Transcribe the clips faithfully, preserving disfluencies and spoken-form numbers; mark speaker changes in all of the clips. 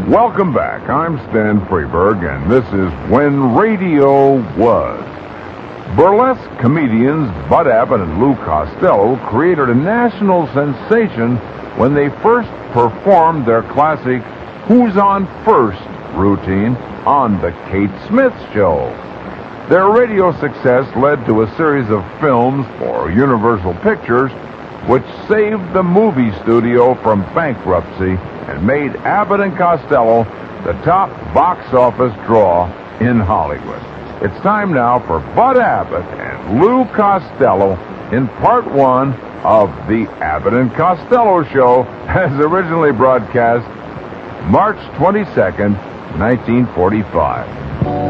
Speaker 1: Welcome back. I'm Stan Freberg, and this is When Radio Was. Burlesque comedians Bud Abbott and Lou Costello created a national sensation when they first performed their classic Who's on First routine on The Kate Smith Show. Their radio success led to a series of films for Universal Pictures, which saved the movie studio from bankruptcy and made Abbott and Costello the top box office draw in Hollywood. It's time now for Bud Abbott and Lou Costello in part one of the Abbott and Costello Show, as originally broadcast March twenty-second, nineteen forty-five.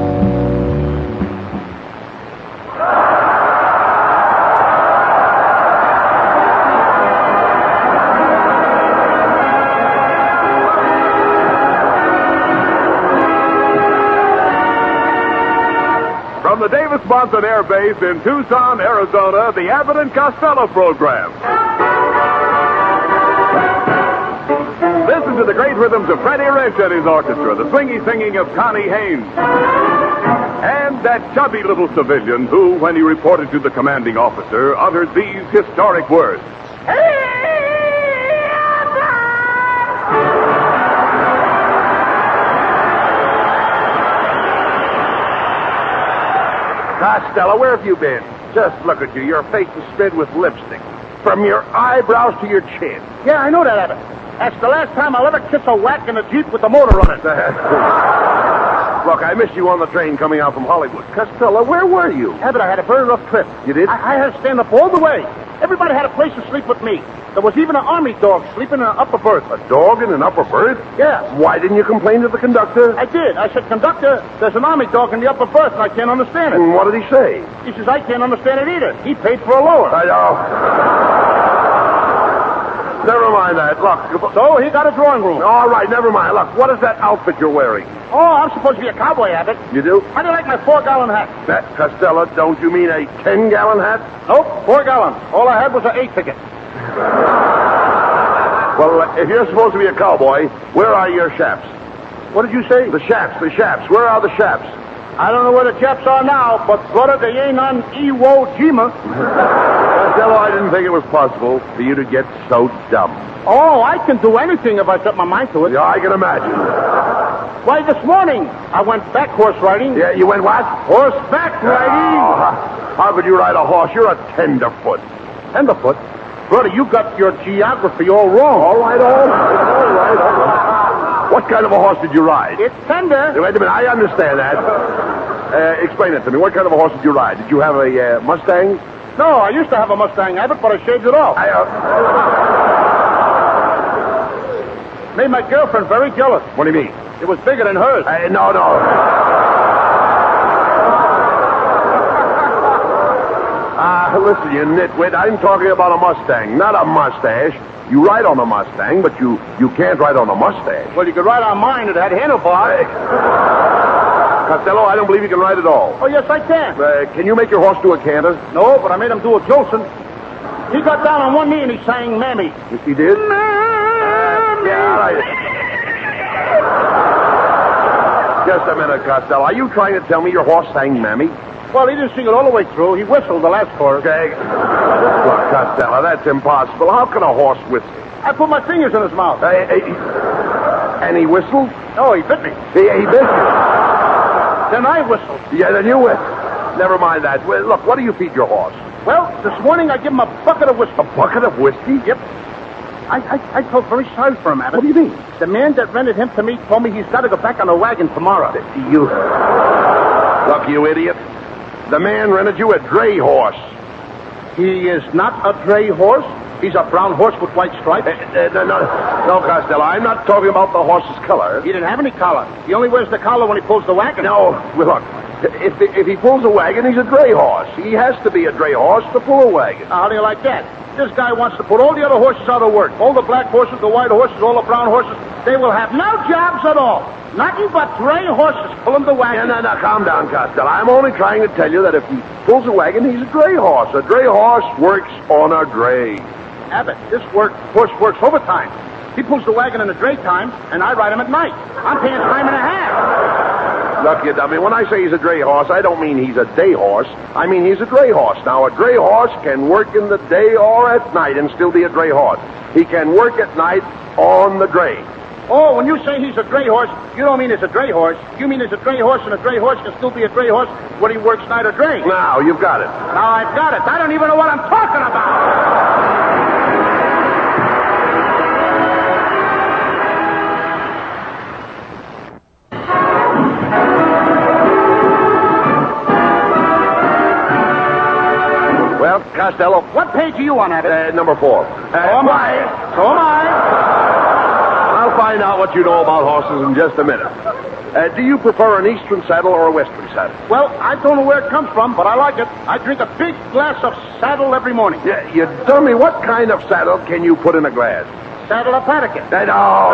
Speaker 2: From the Davis-Monthan Air Base in Tucson, Arizona, the Abbott and Costello program. Listen to the great rhythms of Freddie Rich and his orchestra, the swingy singing of Connie Haynes, and that chubby little civilian who, when he reported to the commanding officer, uttered these historic words. Costello, where have you been? Just look at you. Your face is smeared with lipstick. From your eyebrows to your chin.
Speaker 3: Yeah, I know that, Abbott. That's the last time I'll ever kiss a whack in a Jeep with the motor on it.
Speaker 2: Look, I missed you on the train coming out from Hollywood. Costello, where were you?
Speaker 3: Abbott, I had a very rough trip.
Speaker 2: You did?
Speaker 3: I, I had to stand up all the way. Everybody had a place to sleep with me. There was even an army dog sleeping in an upper berth.
Speaker 2: A dog in an upper berth?
Speaker 3: Yeah.
Speaker 2: Why didn't you complain to the conductor?
Speaker 3: I did. I said, Conductor, there's an army dog in the upper berth, and I can't understand it.
Speaker 2: And what did he say?
Speaker 3: He says, I can't understand it either. He paid for a lower.
Speaker 2: I know. Never mind that. Look.
Speaker 3: So he got a drawing room.
Speaker 2: All right, never mind. Look, what is that outfit you're wearing?
Speaker 3: Oh, I'm supposed to be a cowboy, Abbott.
Speaker 2: You do?
Speaker 3: How do you like my four-gallon hat?
Speaker 2: That, Costello, don't you mean a ten-gallon hat?
Speaker 3: Nope, four gallons. All I had was an eight ticket.
Speaker 2: Well, uh, if you're supposed to be a cowboy, where are your chaps?
Speaker 3: What did you say?
Speaker 2: The chaps, the chaps. Where are the chaps?
Speaker 3: I don't know where the chaps are now, but brother, they ain't on Iwo Jima.
Speaker 2: Costello, I didn't think it was possible for you to get so dumb.
Speaker 3: Oh, I can do anything if I set my mind to it.
Speaker 2: Yeah, I can imagine.
Speaker 3: Why, this morning, I went back horse riding.
Speaker 2: Yeah, you went what?
Speaker 3: Horseback riding.
Speaker 2: Oh, how could you ride a horse? You're a tenderfoot.
Speaker 3: Tenderfoot? Brother, you got your geography all wrong.
Speaker 2: All right, all right, all right, all right. What kind of a horse did you ride?
Speaker 3: It's tender.
Speaker 2: Wait a minute, I understand that. Uh, explain it to me. What kind of a horse did you ride? Did you have a uh, Mustang?
Speaker 3: No, I used to have a Mustang, Abbott, but I shaved it off.
Speaker 2: I, uh...
Speaker 3: Made my girlfriend very jealous.
Speaker 2: What do you mean?
Speaker 3: It was bigger than hers.
Speaker 2: Uh, no, no. Ah, uh, listen, you nitwit. I'm talking about a Mustang, not a mustache. You ride on a Mustang, but you, you can't ride on a mustache.
Speaker 3: Well, you could ride on mine. It had handlebars.
Speaker 2: Costello, I don't believe you can ride at all.
Speaker 3: Oh, yes, I can.
Speaker 2: Uh, can you make your horse do a canter?
Speaker 3: No, but I made him do a Jolson. He got down on one knee and he sang Mammy.
Speaker 2: Yes, he did?
Speaker 3: Mammy.
Speaker 2: Yeah, all right. Just a minute, Costello. Are you trying to tell me your horse sang Mammy?
Speaker 3: Well, he didn't sing it all the way through. He whistled the last chorus.
Speaker 2: Okay. Look, Costello, that's impossible. How can a horse whistle?
Speaker 3: I put my fingers in his mouth.
Speaker 2: Uh, uh, and he whistled?
Speaker 3: No, he bit me.
Speaker 2: He, he bit you?
Speaker 3: Then I whistled.
Speaker 2: Yeah, then you whistled. Never mind that. Well, look, what do you feed your horse?
Speaker 3: Well, this morning I give him a bucket of whiskey.
Speaker 2: A bucket of whiskey?
Speaker 3: Yep. I, I, I felt very sorry for him, Abbott.
Speaker 2: What do you mean?
Speaker 3: The man that rented him to me told me he's got to go back on the wagon tomorrow.
Speaker 2: You... Look, you idiot. The man rented you a dray horse.
Speaker 3: He is not a dray horse. He's a brown horse with white stripes.
Speaker 2: Uh, uh, no, no, no, Costello. I'm not talking about the horse's color.
Speaker 3: He didn't have any collar. He only wears the collar when he pulls the wagon.
Speaker 2: No, look. If, if he pulls a wagon, he's a dray horse. He has to be a dray horse to pull a wagon.
Speaker 3: How do you like that? This guy wants to put all the other horses out of work. All the black horses, the white horses, all the brown horses. They will have no jobs at all. Nothing but dray horses pulling the wagon.
Speaker 2: No, no, no, calm down, Costello. I'm only trying to tell you that if he pulls a wagon, he's a dray horse. A dray horse works on a dray.
Speaker 3: Abbott, this work horse works overtime. He pulls the wagon in the daytime, and I ride him at night. I'm paying time and a half.
Speaker 4: Look, you dummy, when I say he's a dray horse, I don't mean he's a day horse. I mean he's a dray horse. Now, a dray horse can work in the day or at night and still be a dray horse. He can work at night on the dray.
Speaker 3: Oh, when you say he's a dray horse, you don't mean he's a dray horse. You mean he's a dray horse, and a dray horse can still be a dray horse when he works night or dray.
Speaker 4: Now, you've got it.
Speaker 3: Now I've got it. I don't even know what I'm talking about.
Speaker 4: Well, Costello.
Speaker 3: What page are you on, Abbott?
Speaker 4: Uh, number four. Uh,
Speaker 3: so am I. So am I.
Speaker 4: I'll find out what you know about horses in just a minute. Uh, do you prefer an eastern saddle or a western saddle?
Speaker 3: Well, I don't know where it comes from, but I like it. I drink a big glass of saddle every morning.
Speaker 4: Yeah, you dummy, what kind of saddle can you put in a glass?
Speaker 3: Saddle of Patagon.
Speaker 4: Uh, no.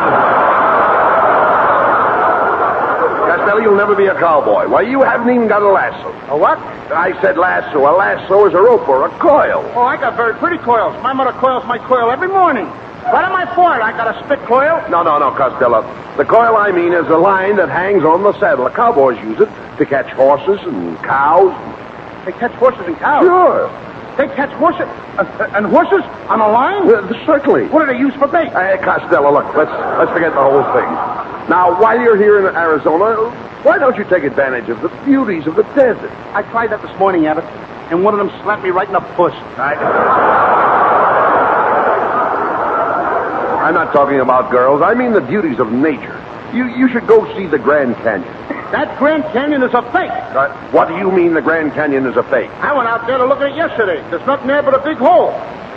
Speaker 4: Costello, you'll never be a cowboy. Why, you haven't even got a lasso.
Speaker 3: A what?
Speaker 4: I said lasso. A lasso is a rope or a coil.
Speaker 3: Oh, I got very pretty coils. My mother coils my coil every morning. What am I for? I got a spit coil?
Speaker 4: No, no, no, Costello. The coil I mean is a line that hangs on the saddle. The cowboys use it to catch horses and cows.
Speaker 3: They catch horses and cows?
Speaker 4: Sure.
Speaker 3: They catch horses uh, and horses on a line?
Speaker 4: Uh, certainly.
Speaker 3: What do they use for bait?
Speaker 4: Hey, Costello, look, let's let's forget the whole thing. Now, while you're here in Arizona, why don't you take advantage of the beauties of the desert?
Speaker 3: I tried that this morning, Abbott, and one of them slapped me right in the puss.
Speaker 4: I... I'm not talking about girls. I mean the beauties of nature. You you should go see the Grand Canyon.
Speaker 3: That Grand Canyon is a fake.
Speaker 4: Uh, what do you mean the Grand Canyon is a fake?
Speaker 3: I went out there to look at it yesterday. There's nothing there but a big hole.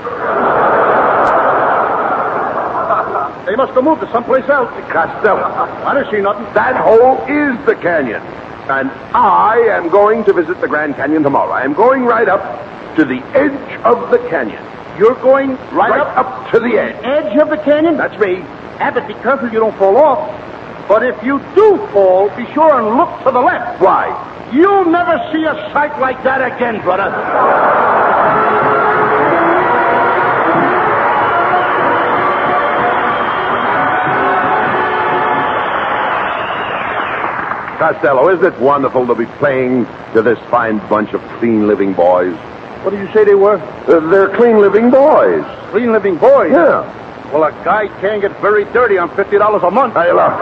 Speaker 3: They must have moved to someplace else.
Speaker 4: Costello.
Speaker 3: I don't see nothing.
Speaker 4: That hole is the canyon. And I am going to visit the Grand Canyon tomorrow. I am going right up to the edge of the canyon.
Speaker 3: You're going right,
Speaker 4: Right
Speaker 3: up,
Speaker 4: up to the edge.
Speaker 3: edge of the canyon?
Speaker 4: That's me.
Speaker 3: Abbott, be careful you don't fall off. But if you do fall, be sure and look to the left.
Speaker 4: Why?
Speaker 3: You'll never see a sight like that again, brother.
Speaker 4: Costello, isn't it wonderful to be playing to this fine bunch of clean living boys?
Speaker 3: What did you say they were?
Speaker 4: Uh, they're clean living boys.
Speaker 3: Clean living boys?
Speaker 4: Yeah.
Speaker 3: Well, a guy can't get very dirty on fifty dollars a month.
Speaker 4: Hey, look.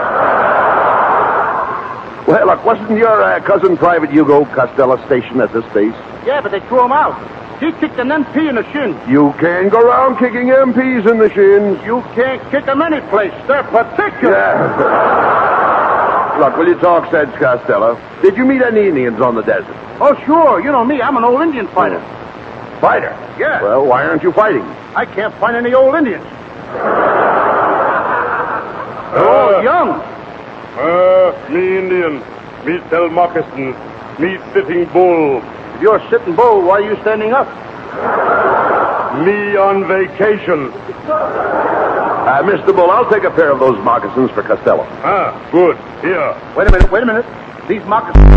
Speaker 4: Well, look, wasn't your uh, cousin Private Hugo Costello stationed at this base?
Speaker 3: Yeah, but they threw him out. He kicked an M P in the shin.
Speaker 4: You can go around kicking M Ps in the shins.
Speaker 3: You can't kick them any place. They're particular.
Speaker 4: Yeah. Look, will you talk sense, Costello? Did you meet any Indians on the desert?
Speaker 3: Oh, sure. You know me. I'm an old Indian fighter.
Speaker 4: Fighter?
Speaker 3: Yeah.
Speaker 4: Well, why aren't you fighting?
Speaker 3: I can't find any old Indians. They're
Speaker 5: Uh,
Speaker 3: all young.
Speaker 5: Uh, me Indian. Me sell moccasin. Me sitting bull.
Speaker 3: If you're sitting bull, why are you standing up?
Speaker 5: Me on vacation.
Speaker 4: Uh, Mister Bull, I'll take a pair of those moccasins for Costello.
Speaker 5: Ah, good. Here.
Speaker 3: Wait a minute, wait a minute. These moccasins...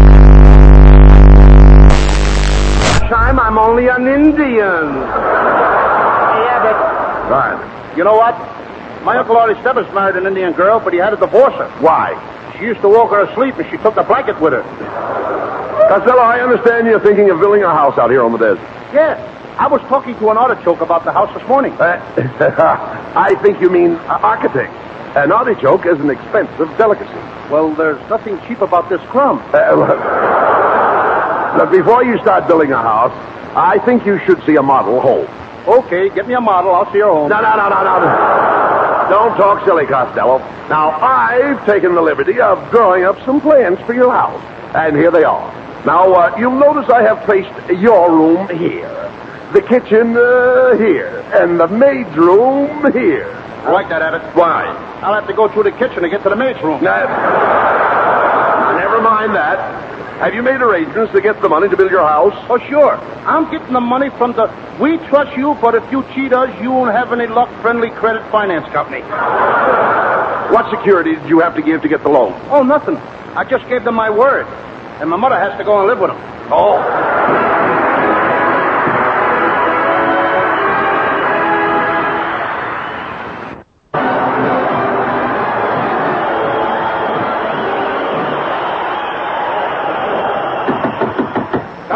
Speaker 3: Time, I'm only an Indian. Yeah, but...
Speaker 4: Right.
Speaker 3: You know what? My Uncle Artie Stebbins married an Indian girl, but he had to divorce her.
Speaker 4: Why?
Speaker 3: She used to walk her asleep, and she took the blanket with her.
Speaker 4: Costello, I understand you're thinking of building a house out here on the desert.
Speaker 3: Yeah. I was talking to an artichoke about the house this morning.
Speaker 4: Uh, I think you mean uh, architect. An artichoke is an expensive delicacy.
Speaker 3: Well, there's nothing cheap about this crumb.
Speaker 4: Uh, look, look, before you start building a house, I think you should see a model home.
Speaker 3: Okay, get me a model. I'll see her home.
Speaker 4: No, no, no, no, no. Don't talk silly, Costello. Now, I've taken the liberty of drawing up some plans for your house. And here they are. Now, uh, you'll notice I have placed your room here. The kitchen uh, here. And the maid's room here.
Speaker 3: I like that, Abbott.
Speaker 4: Why?
Speaker 3: I'll have to go through the kitchen to get to the maid's room.
Speaker 4: Now, never mind that. Have you made arrangements to get the money to build your house?
Speaker 3: Oh, sure. I'm getting the money from the We Trust You, but if you cheat us, you won't have any luck friendly credit finance company.
Speaker 4: What security did you have to give to get the loan?
Speaker 3: Oh, nothing. I just gave them my word. And my mother has to go and live with them.
Speaker 4: Oh.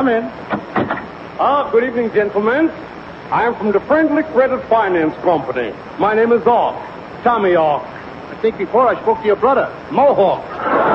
Speaker 3: Come in.
Speaker 5: Ah, good evening, gentlemen. I am from the Friendly Credit Finance Company. My name is Ork. Tommy Ork.
Speaker 3: I think before I spoke to your brother, Mohawk.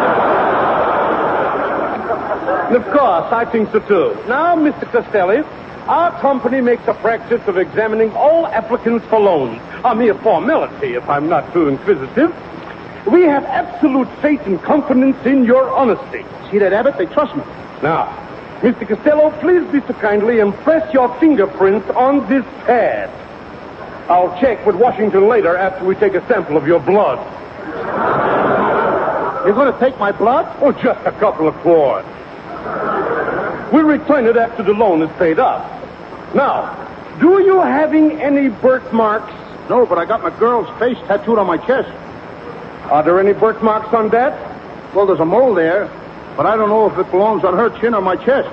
Speaker 5: And of course, I think so too. Now, Mister Costelli, our company makes a practice of examining all applicants for loans. A mere formality, if I'm not too inquisitive. We have absolute faith and confidence in your honesty.
Speaker 3: See that, Abbott? They trust me.
Speaker 5: Now, Mister Costello, please be so kindly impress your fingerprints on this pad. I'll check with Washington later after we take a sample of your blood.
Speaker 3: You're going to take my blood?
Speaker 5: Oh, just a couple of quarts. We'll return it after the loan is paid up. Now, do you having any birthmarks?
Speaker 3: No, but I got my girl's face tattooed on my chest.
Speaker 5: Are there any birthmarks on that?
Speaker 3: Well, there's a mole there, but I don't know if it belongs on her chin or my chest.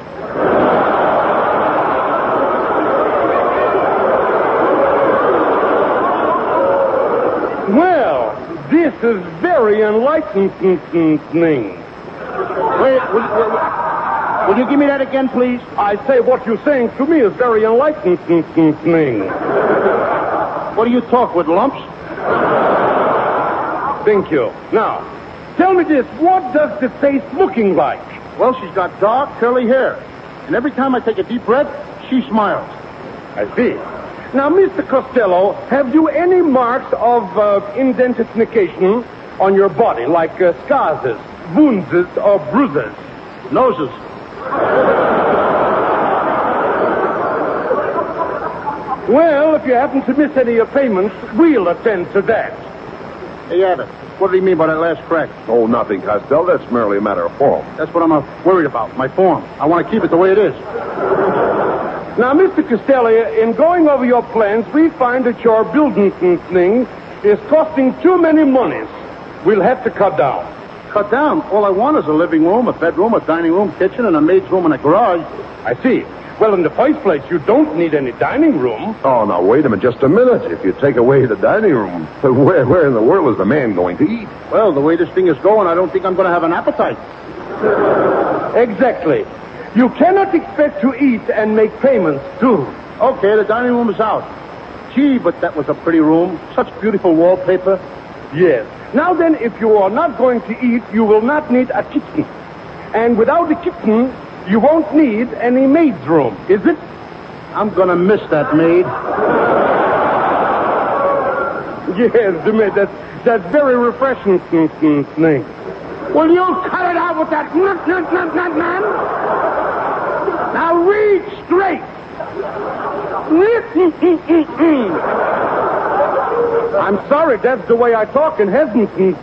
Speaker 5: Well, this is very enlightening.
Speaker 3: Wait, will, will, will you give me that again, please?
Speaker 5: I say what you're saying to me is very enlightening.
Speaker 3: What do you talk with, lumps?
Speaker 5: Thank you. Now, tell me this. What does the face looking like?
Speaker 3: Well, she's got dark, curly hair. And every time I take a deep breath, she smiles.
Speaker 5: I see. Now, Mister Costello, have you any marks of uh, indentification on your body, like uh, scars, wounds, or bruises?
Speaker 3: Noses.
Speaker 5: Well, if you happen to miss any of payments, we'll attend to that.
Speaker 3: Hey, Abbott, what do you mean by that last crack?
Speaker 4: Oh, nothing, Costello. That's merely a matter of form.
Speaker 3: That's what I'm uh, worried about, my form. I want to keep it the way it is.
Speaker 5: Now, Mister Costello, in going over your plans, we find that your building thing is costing too many monies. We'll have to cut down.
Speaker 3: Cut down? All I want is a living room, a bedroom, a dining room, kitchen, and a maid's room and a garage.
Speaker 5: I see. Well, in the first place, you don't need any dining room.
Speaker 4: Oh, now, wait a minute, just a minute. If you take away the dining room, where, where in the world is the man going to eat?
Speaker 3: Well, the way this thing is going, I don't think I'm going to have an appetite.
Speaker 5: Exactly. You cannot expect to eat and make payments, too.
Speaker 3: Okay, the dining room is out. Gee, but that was a pretty room. Such beautiful wallpaper.
Speaker 5: Yes. Now then, if you are not going to eat, you will not need a kitchen. And without a kitchen, you won't need any maid's room, is it?
Speaker 3: I'm going to miss that maid.
Speaker 5: Yes, the maid. That's, that's very refreshing.
Speaker 3: Will you cut it out with that nut, nut, nut, nut, man? Now read straight.
Speaker 5: I'm sorry, that's the way I talk in Hesington.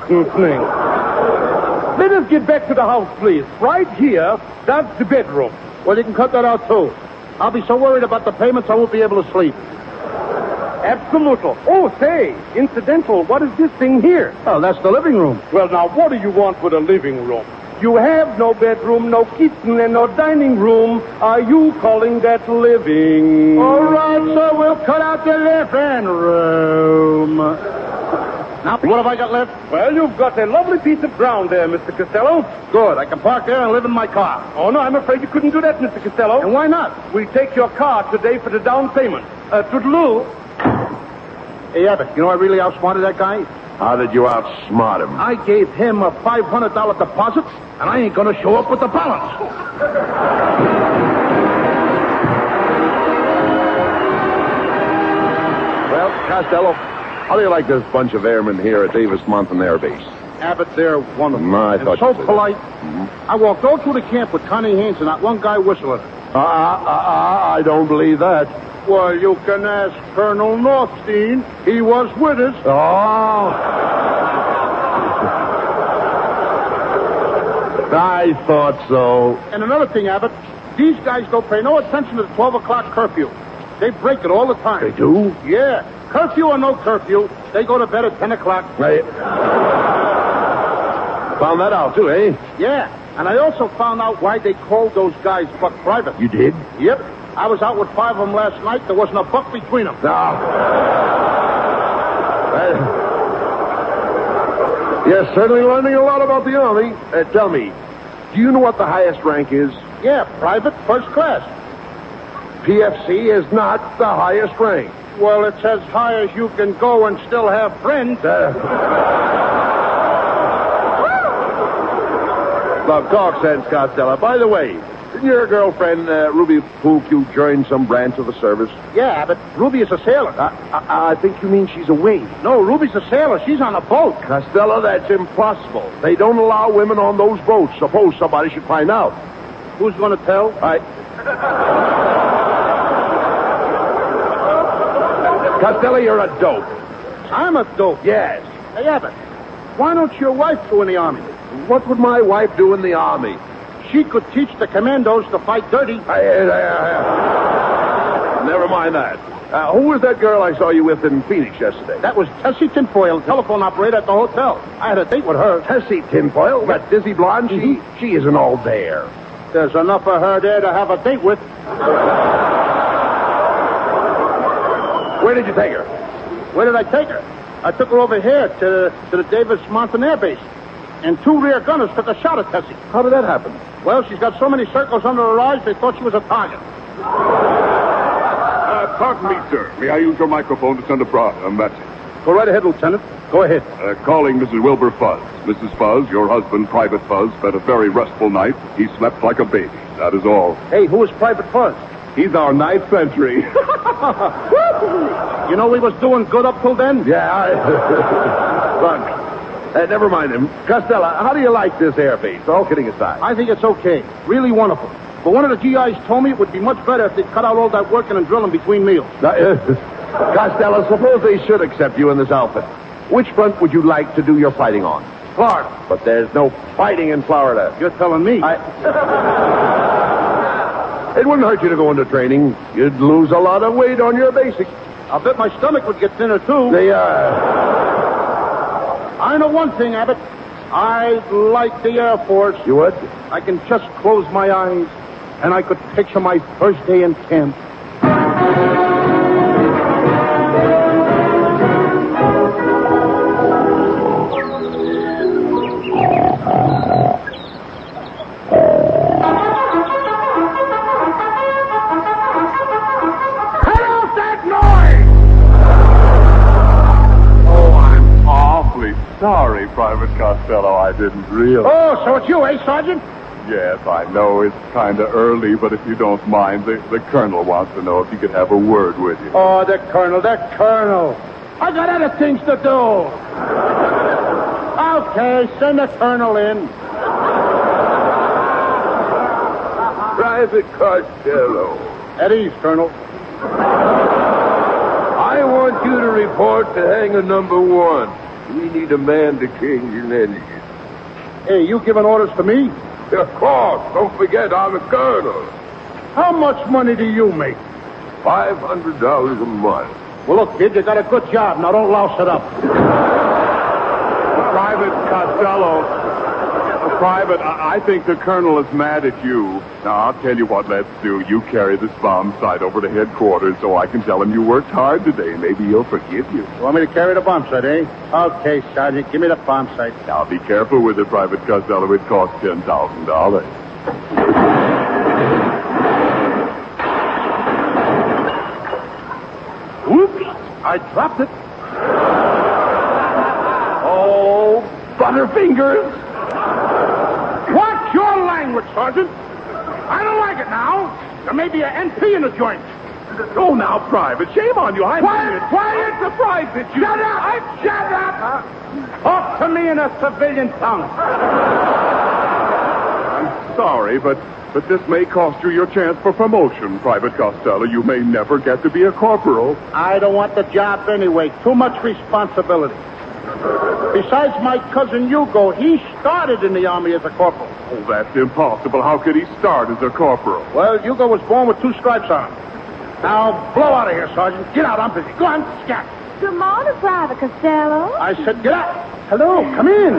Speaker 5: Let us get back to the house, please. Right here, that's the bedroom.
Speaker 3: Well, you can cut that out, too. I'll be so worried about the payments, I won't be able to sleep.
Speaker 5: Absolutely. Oh, say, incidental, what is this thing here?
Speaker 3: Oh, that's the living room.
Speaker 5: Well, now, what do you want with a living room? You have no bedroom, no kitchen, and no dining room. Are you calling that living?
Speaker 3: All right, sir, we'll cut out the living room. Now, what have I got left?
Speaker 5: Well, you've got a lovely piece of ground there, Mister Costello.
Speaker 3: Good. I can park there and live in my car.
Speaker 5: Oh, no, I'm afraid you couldn't do that, Mister Costello.
Speaker 3: And why not?
Speaker 5: We'll take your car today for the down payment. Uh, toodaloo.
Speaker 3: Hey, Abbott, you know I really outsmarted that guy?
Speaker 4: How did you outsmart him?
Speaker 3: I gave him a five hundred dollars deposit, and I ain't going to show up with the balance.
Speaker 4: Well, Costello, how do you like this bunch of airmen here at Davis Mountain Air Base?
Speaker 3: Abbott, they're wonderful.
Speaker 4: Mm, I
Speaker 3: and
Speaker 4: thought
Speaker 3: so
Speaker 4: you said
Speaker 3: polite.
Speaker 4: Mm-hmm.
Speaker 3: I walked all through the camp with Connie Haynes and not one guy whistling.
Speaker 4: Uh, uh, uh, I don't believe that.
Speaker 3: Well, you can ask Colonel Northstein. He was with us.
Speaker 4: Oh. I thought so.
Speaker 3: And another thing, Abbott, these guys don't pay no attention to the twelve o'clock curfew. They break it all the time.
Speaker 4: They do?
Speaker 3: Yeah. Curfew or no curfew, they go to bed at ten o'clock.
Speaker 4: Right. Found that out, too, eh?
Speaker 3: Yeah. And I also found out why they called those guys Buck Private.
Speaker 4: You did?
Speaker 3: Yep. I was out with five of them last night. There wasn't a buck between them.
Speaker 4: No. Well, you're certainly learning a lot about the Army. Uh, tell me, do you know what the highest rank is?
Speaker 3: Yeah, private, first class.
Speaker 4: P F C is not the highest rank.
Speaker 3: Well, it's as high as you can go and still have friends.
Speaker 4: Uh, Now, talk sense, Costello. By the way, didn't your girlfriend, uh, Ruby Pooh, join some branch of the service?
Speaker 3: Yeah, but Ruby is a sailor.
Speaker 4: I, I, I think you mean she's away.
Speaker 3: No, Ruby's a sailor. She's on a boat.
Speaker 4: Costello, that's impossible. They don't allow women on those boats. Suppose somebody should find out.
Speaker 3: Who's going to tell?
Speaker 4: I... Costello, you're a dope.
Speaker 3: I'm a dope.
Speaker 4: Yes.
Speaker 3: Hey, Abbott, why don't your wife go in the Army?
Speaker 4: What would my wife do in the Army?
Speaker 3: She could teach the commandos to fight dirty.
Speaker 4: I, I, I, never mind that. Uh, who was that girl I saw you with in Phoenix yesterday?
Speaker 3: That was Tessie Tinfoil, telephone operator at the hotel. I had a date with her.
Speaker 4: Tessie Tinfoil? That dizzy blonde?
Speaker 3: Mm-hmm.
Speaker 4: She, she isn't all there.
Speaker 3: There's enough of her there to have a date with.
Speaker 4: Where did you take her?
Speaker 3: Where did I take her? I took her over here to, to the Davis Mountain Air Base. And two rear gunners took a shot at Tessie.
Speaker 4: How did that happen?
Speaker 3: Well, she's got so many circles under her eyes, they thought she was a target.
Speaker 2: Uh, pardon me, sir. May I use your microphone to send a, bro- a message?
Speaker 3: Go right ahead, Lieutenant. Go ahead.
Speaker 2: Uh, calling Missus Wilbur Fuzz. Missus Fuzz, your husband, Private Fuzz, spent a very restful night. He slept like a baby. That is all.
Speaker 3: Hey, who is Private Fuzz?
Speaker 2: He's our ninth century.
Speaker 3: You know we was doing good up till then?
Speaker 4: Yeah, I... Look, uh, never mind him. Costello, how do you like this air base? All kidding aside.
Speaker 3: I think it's okay. Really wonderful. But one of the G Is told me it would be much better if they'd cut out all that working and drilling between meals.
Speaker 4: Now, uh, Costello, suppose they should accept you in this outfit. Which front would you like to do your fighting on?
Speaker 3: Florida.
Speaker 4: But there's no fighting in Florida.
Speaker 3: You're telling me.
Speaker 4: I... It wouldn't hurt you to go into training. You'd lose a lot of weight on your basics.
Speaker 3: I'll bet my stomach would get thinner, too.
Speaker 4: They, uh...
Speaker 3: I know one thing, Abbott. I like the Air Force.
Speaker 4: You would?
Speaker 3: I can just close my eyes, and I could picture my first day in camp.
Speaker 2: Sorry, Private Costello, I didn't realize.
Speaker 3: Oh, so it's you, eh, Sergeant?
Speaker 2: Yes, I know it's kind of early, but if you don't mind, the, the Colonel wants to know if he could have a word with you.
Speaker 3: Oh, the Colonel, the Colonel. I got other things to do. Okay, send the Colonel in.
Speaker 4: Private Costello.
Speaker 3: At ease, Colonel.
Speaker 4: I want you to report to hangar number one. We need a man to change an engine.
Speaker 3: Hey, you giving orders to me?
Speaker 4: Of course. Don't forget, I'm a colonel.
Speaker 3: How much money do you make?
Speaker 4: Five hundred dollars a month.
Speaker 3: Well, look, kid, you got a good job. Now don't louse it up.
Speaker 2: Private Costello. Private, I, I think the Colonel is mad at you. Now, I'll tell you what let's do. You carry this bomb sight over to headquarters so I can tell him you worked hard today. Maybe he'll forgive you.
Speaker 3: You want me to carry the bomb sight, eh? Okay, Sergeant, give me the bomb sight.
Speaker 2: Now, be careful with it, Private Costello. It costs ten thousand dollars.
Speaker 3: Oops, I dropped it.
Speaker 4: Oh, Butterfingers.
Speaker 3: Watch your language, Sergeant. I don't like it now. There may be an N P in the joint.
Speaker 2: Oh, now, Private, shame on you. I'm
Speaker 3: Quiet, quiet.
Speaker 2: surprised that you...
Speaker 3: Shut up! I shut up! Talk to me in a civilian tongue.
Speaker 2: I'm sorry, but, but this may cost you your chance for promotion, Private Costello. You may never get to be a corporal.
Speaker 3: I don't want the job anyway. Too much responsibility. Besides my cousin Hugo, he started in the Army as a corporal.
Speaker 2: Oh, that's impossible. How could he start as a corporal?
Speaker 3: Well, Hugo was born with two stripes on him. Now, blow out of here, Sergeant. Get out, I'm busy. Go on, scat.
Speaker 6: Good morning, Private Costello.
Speaker 3: I said get out. Hello, come in.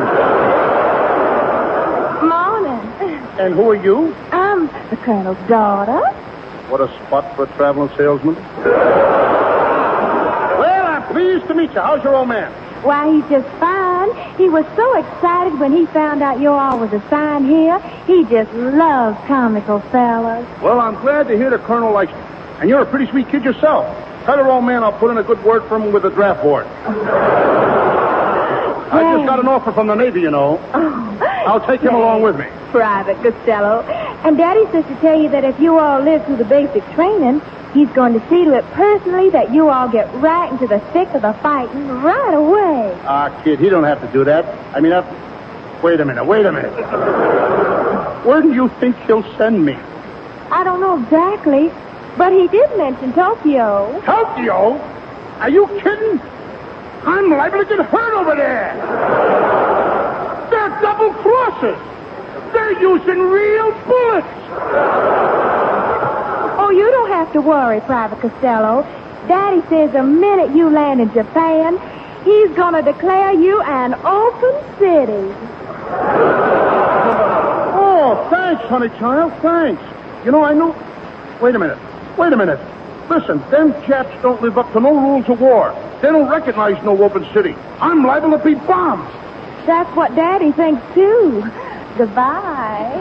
Speaker 6: Morning.
Speaker 3: And who are you?
Speaker 6: I'm the Colonel's daughter.
Speaker 3: What a spot for a traveling salesman. Well, I'm pleased to meet you. How's your old man?
Speaker 6: Why, he's just fine. Stan. He was so excited when he found out you all was assigned here. He just loves comical fellas.
Speaker 3: Well, I'm glad to hear the Colonel likes you. And you're a pretty sweet kid yourself. Tell her old man I'll put in a good word for him with the draft board. I just got an offer from the Navy, you know.
Speaker 6: Oh,
Speaker 3: I'll take him along with me.
Speaker 6: Private Costello. And Daddy says to tell you that if you all live through the basic training, he's going to see to it personally that you all get right into the thick of the fighting right away.
Speaker 3: Ah, kid, he don't have to do that. I mean, I... wait a minute, wait a minute. Where do you think he'll send me?
Speaker 6: I don't know exactly, but he did mention Tokyo.
Speaker 3: Tokyo? Are you kidding? I'm liable to get hurt over there. They're double crosses. They're using real bullets.
Speaker 6: Oh, you don't have to worry, Private Costello. Daddy says the minute you land in Japan, he's going to declare you an open city.
Speaker 3: Oh, thanks, honey child, thanks. You know, I knew... Wait a minute. Wait a minute. Listen, them Japs don't live up to no rules of war. They don't recognize no open city. I'm liable to be bombed.
Speaker 6: That's what Daddy thinks, too. Goodbye.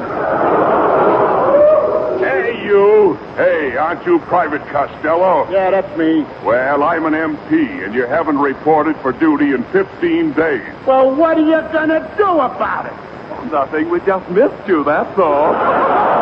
Speaker 2: Hey, you. Hey, aren't you Private Costello?
Speaker 3: Yeah, that's me.
Speaker 2: Well, I'm an M P, and you haven't reported for duty in fifteen days.
Speaker 3: Well, what are you going to do about it?
Speaker 2: Nothing. We just missed you, that's all.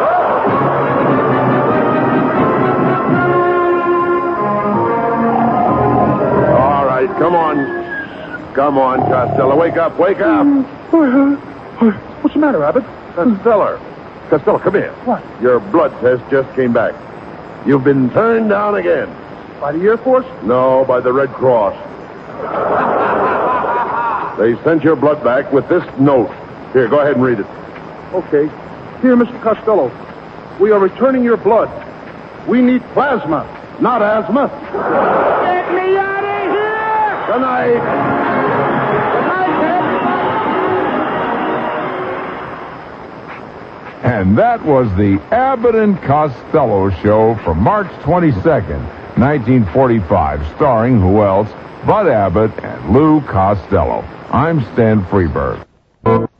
Speaker 4: Come on. Come on, Costello. Wake up, wake up.
Speaker 3: What's the matter, Abbott?
Speaker 4: Costello. Costello, come here.
Speaker 3: What?
Speaker 4: Your blood test just came back. You've been turned down again.
Speaker 3: By the Air Force?
Speaker 4: No, by the Red Cross. They sent your blood back with this note. Here, go ahead and read it.
Speaker 3: Okay. Dear Mister Costello, we are returning your blood. We need plasma, not asthma. Get me out of here!
Speaker 4: Good night.
Speaker 3: Good night,
Speaker 1: And that was the Abbott and Costello Show for March twenty-second, nineteen forty-five, starring who else? Bud Abbott and Lou Costello. I'm Stan Freeberg.